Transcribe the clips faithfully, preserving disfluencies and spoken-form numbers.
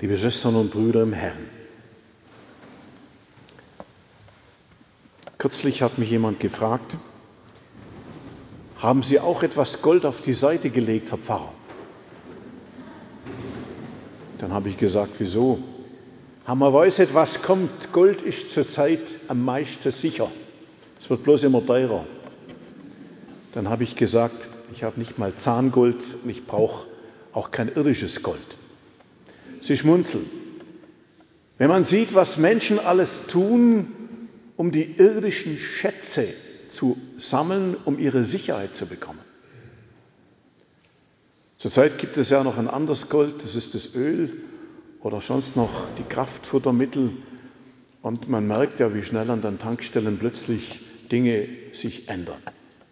liebe Schwestern und Brüder im Herrn. Kürzlich hat mich jemand gefragt, haben Sie auch etwas Gold auf die Seite gelegt, Herr Pfarrer? Dann habe ich gesagt, wieso? Man weiß nicht, was kommt. Gold ist zurzeit am meisten sicher. Es wird bloß immer teurer. Dann habe ich gesagt, ich habe nicht mal Zahngold und ich brauche auch kein irdisches Gold. Sie schmunzeln. Wenn man sieht, was Menschen alles tun, um die irdischen Schätze zu sammeln, um ihre Sicherheit zu bekommen. Zurzeit gibt es ja noch ein anderes Gold, das ist das Öl oder sonst noch die Kraftfuttermittel. Und man merkt ja, wie schnell an den Tankstellen plötzlich Dinge sich ändern.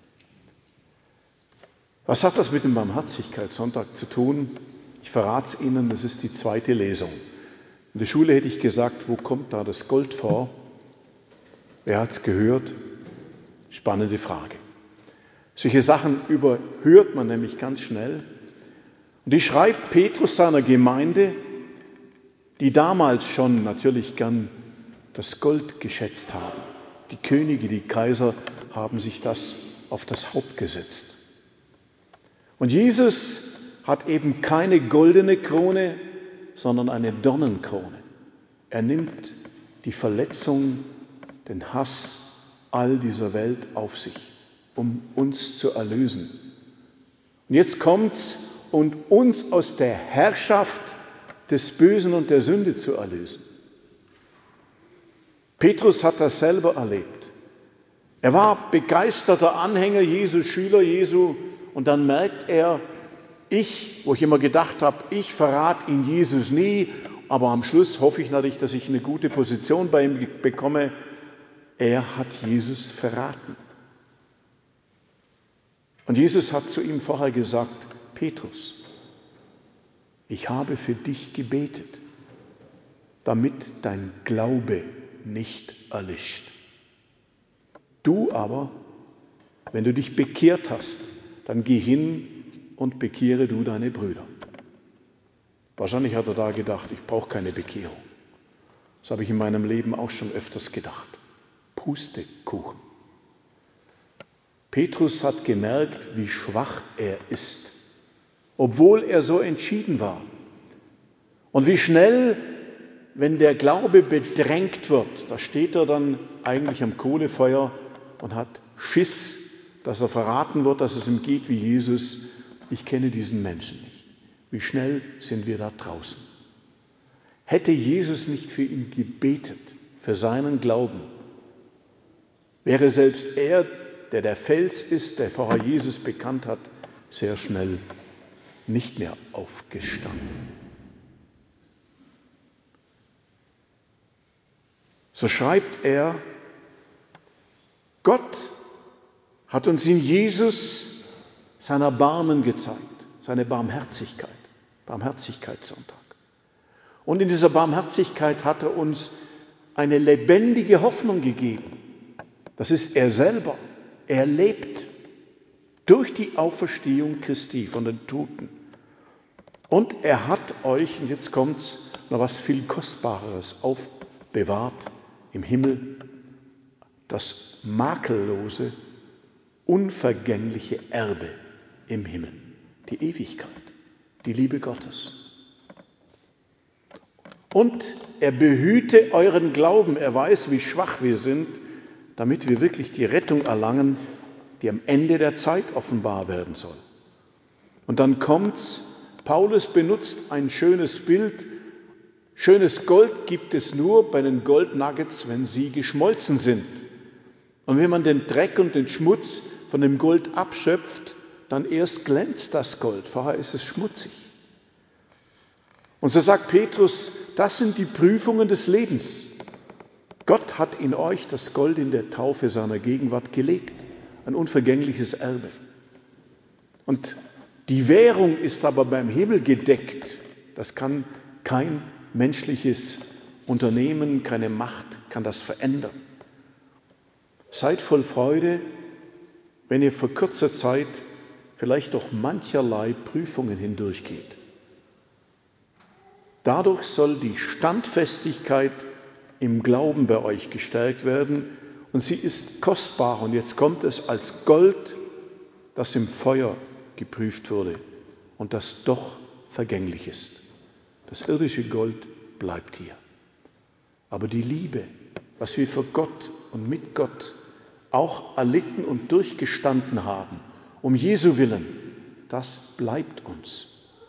Was hat das mit dem Barmherzigkeitssonntag zu tun? Ich verrate es Ihnen, das ist die zweite Lesung. In der Schule hätte ich gesagt, wo kommt da das Gold vor? Wer hat es gehört? Spannende Frage. Solche Sachen überhört man nämlich ganz schnell. Und die schreibt Petrus seiner Gemeinde, die damals schon natürlich gern das Gold geschätzt haben. Die Könige, die Kaiser haben sich das auf das Haupt gesetzt. Und Jesus hat eben keine goldene Krone, sondern eine Dornenkrone. Er nimmt die Verletzung, den Hass all dieser Welt auf sich, um uns zu erlösen. Und jetzt kommt's, und uns aus der Herrschaft des Bösen und der Sünde zu erlösen. Petrus hat das selber erlebt. Er war begeisterter Anhänger Jesu, Schüler Jesu, und dann merkt er, ich, wo ich immer gedacht habe, ich verrate ihn Jesus nie, aber am Schluss hoffe ich natürlich, dass ich eine gute Position bei ihm bekomme. Er hat Jesus verraten. Und Jesus hat zu ihm vorher gesagt, Petrus, ich habe für dich gebetet, damit dein Glaube nicht erlischt. Du aber, wenn du dich bekehrt hast, dann geh hin und bekehre du deine Brüder. Wahrscheinlich hat er da gedacht, ich brauche keine Bekehrung. Das habe ich in meinem Leben auch schon öfters gedacht. Pustekuchen. Petrus hat gemerkt, wie schwach er ist, obwohl er so entschieden war. Und wie schnell, wenn der Glaube bedrängt wird, da steht er dann eigentlich am Kohlefeuer und hat Schiss, dass er verraten wird, dass es ihm geht wie Jesus. Ich kenne diesen Menschen nicht. Wie schnell sind wir da draußen? Hätte Jesus nicht für ihn gebetet, für seinen Glauben, wäre selbst er, der der Fels ist, der vorher Jesus bekannt hat, sehr schnell nicht mehr aufgestanden. So schreibt er, Gott hat uns in Jesus sein Erbarmen gezeigt, seine Barmherzigkeit, Barmherzigkeitssonntag. Und in dieser Barmherzigkeit hat er uns eine lebendige Hoffnung gegeben. Das ist er selber. Er lebt durch die Auferstehung Christi von den Toten. Und er hat euch, und jetzt kommt's, noch was viel Kostbareres aufbewahrt im Himmel, das makellose, unvergängliche Erbe im Himmel, die Ewigkeit, die Liebe Gottes. Und er behüte euren Glauben, er weiß, wie schwach wir sind, damit wir wirklich die Rettung erlangen, die am Ende der Zeit offenbar werden soll. Und dann kommt's, Paulus benutzt ein schönes Bild. Schönes Gold gibt es nur bei den Goldnuggets, wenn sie geschmolzen sind. Und wenn man den Dreck und den Schmutz von dem Gold abschöpft, dann erst glänzt das Gold. Vorher ist es schmutzig. Und so sagt Petrus, das sind die Prüfungen des Lebens. Gott hat in euch das Gold in der Taufe seiner Gegenwart gelegt, ein unvergängliches Erbe. Und die Währung ist aber beim Himmel gedeckt. Das kann kein menschliches Unternehmen, keine Macht kann das verändern. Seid voll Freude, wenn ihr für kurze Zeit vielleicht durch mancherlei Prüfungen hindurchgeht. Dadurch soll die Standfestigkeit im Glauben bei euch gestärkt werden und sie ist kostbar. Und jetzt kommt es als Gold, das im Feuer geprüft wurde und das doch vergänglich ist. Das irdische Gold bleibt hier. Aber die Liebe, was wir für Gott und mit Gott auch erlitten und durchgestanden haben, um Jesu willen, das bleibt uns.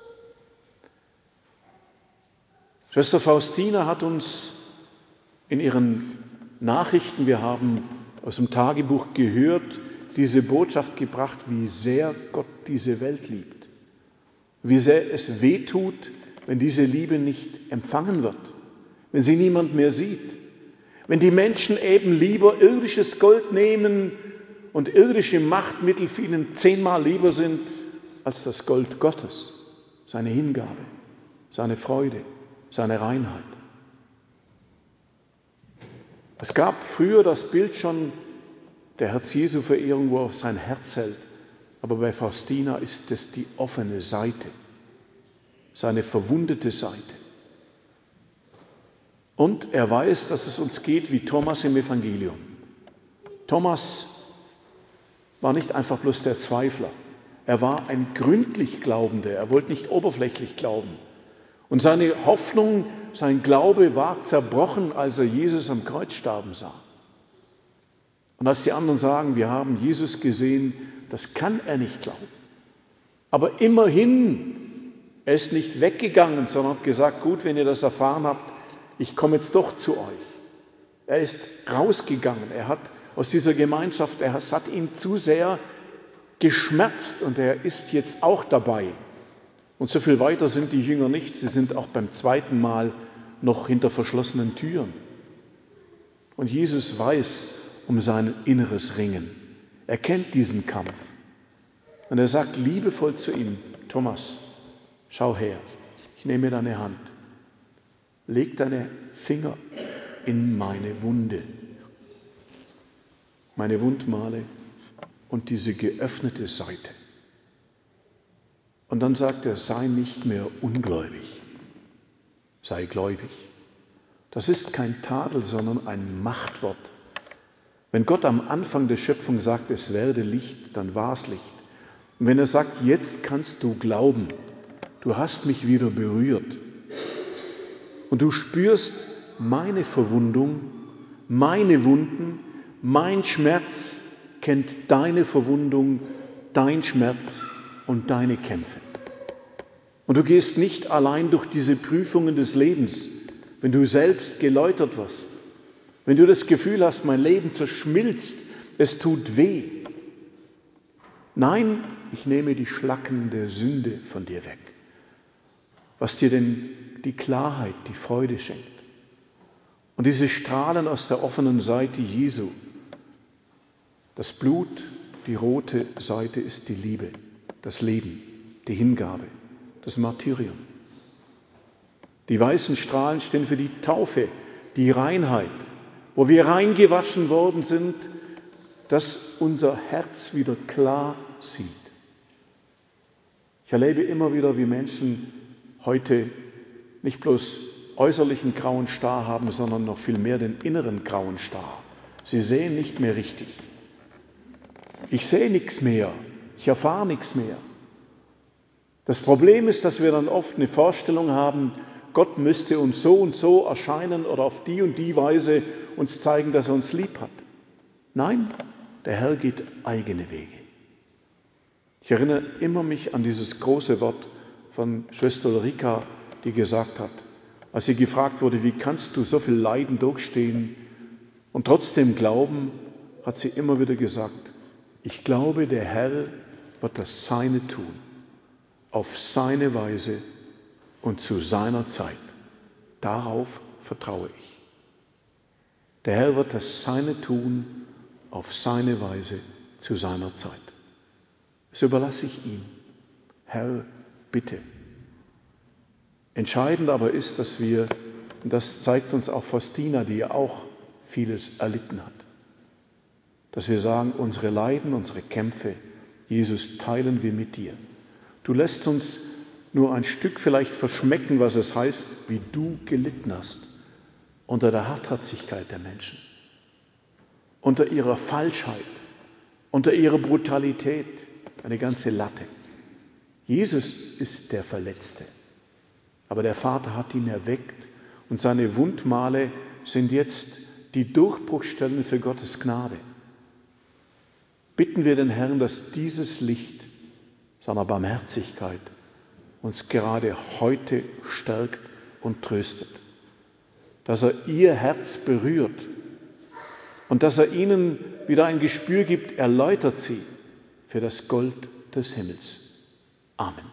Schwester Faustina hat uns in ihren Nachrichten, wir haben aus dem Tagebuch gehört, diese Botschaft gebracht, wie sehr Gott diese Welt liebt. Wie sehr es wehtut, wenn diese Liebe nicht empfangen wird, wenn sie niemand mehr sieht. Wenn die Menschen eben lieber irdisches Gold nehmen und irdische Machtmittel für ihnen zehnmal lieber sind als das Gold Gottes, seine Hingabe, seine Freude, seine Reinheit. Es gab früher das Bild schon der Herz-Jesu-Verehrung, wo er auf sein Herz hält. Aber bei Faustina ist es die offene Seite, seine verwundete Seite. Und er weiß, dass es uns geht wie Thomas im Evangelium. Thomas war nicht einfach bloß der Zweifler. Er war ein gründlich Glaubender. Er wollte nicht oberflächlich glauben. Und seine Hoffnung, sein Glaube war zerbrochen, als er Jesus am Kreuz sterben sah. Und als die anderen sagen, wir haben Jesus gesehen, das kann er nicht glauben. Aber immerhin, er ist nicht weggegangen, sondern hat gesagt, gut, wenn ihr das erfahren habt, ich komme jetzt doch zu euch. Er ist rausgegangen, er hat aus dieser Gemeinschaft, er hat ihn zu sehr geschmerzt und er ist jetzt auch dabei. Und so viel weiter sind die Jünger nicht, sie sind auch beim zweiten Mal noch hinter verschlossenen Türen. Und Jesus weiß um sein inneres Ringen. Er kennt diesen Kampf. Und er sagt liebevoll zu ihm, Thomas, schau her, ich nehme deine Hand, leg deine Finger in meine Wunde, meine Wundmale und diese geöffnete Seite. Und dann sagt er, sei nicht mehr ungläubig, sei gläubig. Das ist kein Tadel, sondern ein Machtwort. Wenn Gott am Anfang der Schöpfung sagt, es werde Licht, dann war es Licht. Und wenn er sagt, jetzt kannst du glauben, du hast mich wieder berührt und du spürst meine Verwundung, meine Wunden, mein Schmerz kennt deine Verwundung, dein Schmerz und deine Kämpfe. Und du gehst nicht allein durch diese Prüfungen des Lebens, wenn du selbst geläutert wirst, wenn du das Gefühl hast, mein Leben zerschmilzt, es tut weh. Nein, ich nehme die Schlacken der Sünde von dir weg, was dir denn die Klarheit, die Freude schenkt. Und diese Strahlen aus der offenen Seite Jesu, das Blut, die rote Seite ist die Liebe, das Leben, die Hingabe, das Martyrium. Die weißen Strahlen stehen für die Taufe, die Reinheit, wo wir reingewaschen worden sind, dass unser Herz wieder klar sieht. Ich erlebe immer wieder, wie Menschen heute nicht bloß äußerlichen grauen Star haben, sondern noch viel mehr den inneren grauen Star. Sie sehen nicht mehr richtig. Ich sehe nichts mehr, ich erfahre nichts mehr. Das Problem ist, dass wir dann oft eine Vorstellung haben, Gott müsste uns so und so erscheinen oder auf die und die Weise uns zeigen, dass er uns lieb hat. Nein, der Herr geht eigene Wege. Ich erinnere immer mich an dieses große Wort von Schwester Ulrika, die gesagt hat, als sie gefragt wurde, wie kannst du so viel Leiden durchstehen und trotzdem glauben, hat sie immer wieder gesagt, ich glaube, der Herr wird das Seine tun, auf seine Weise und zu seiner Zeit. Darauf vertraue ich. Der Herr wird das Seine tun, auf seine Weise, zu seiner Zeit. Das überlasse ich ihm. Herr, bitte. Entscheidend aber ist, dass wir, und das zeigt uns auch Faustina, die ja auch vieles erlitten hat, dass wir sagen, unsere Leiden, unsere Kämpfe, Jesus, teilen wir mit dir. Du lässt uns nur ein Stück vielleicht verschmecken, was es heißt, wie du gelitten hast unter der Hartherzigkeit der Menschen, unter ihrer Falschheit, unter ihrer Brutalität, eine ganze Latte. Jesus ist der Verletzte, aber der Vater hat ihn erweckt und seine Wundmale sind jetzt die Durchbruchstellen für Gottes Gnade. Bitten wir den Herrn, dass dieses Licht seiner Barmherzigkeit uns gerade heute stärkt und tröstet, dass er ihr Herz berührt und dass er ihnen wieder ein Gespür gibt, er läutert sie für das Gold des Himmels. Amen.